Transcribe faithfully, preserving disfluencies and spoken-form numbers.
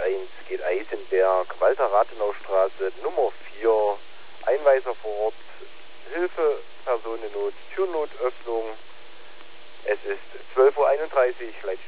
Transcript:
eins geht Eisenberg, Walter-Rathenau-Straße, Nummer vier, Einweiser vor Ort, Hilfe, Personennot, Türnotöffnung. Es ist zwölf Uhr einunddreißig, Leitung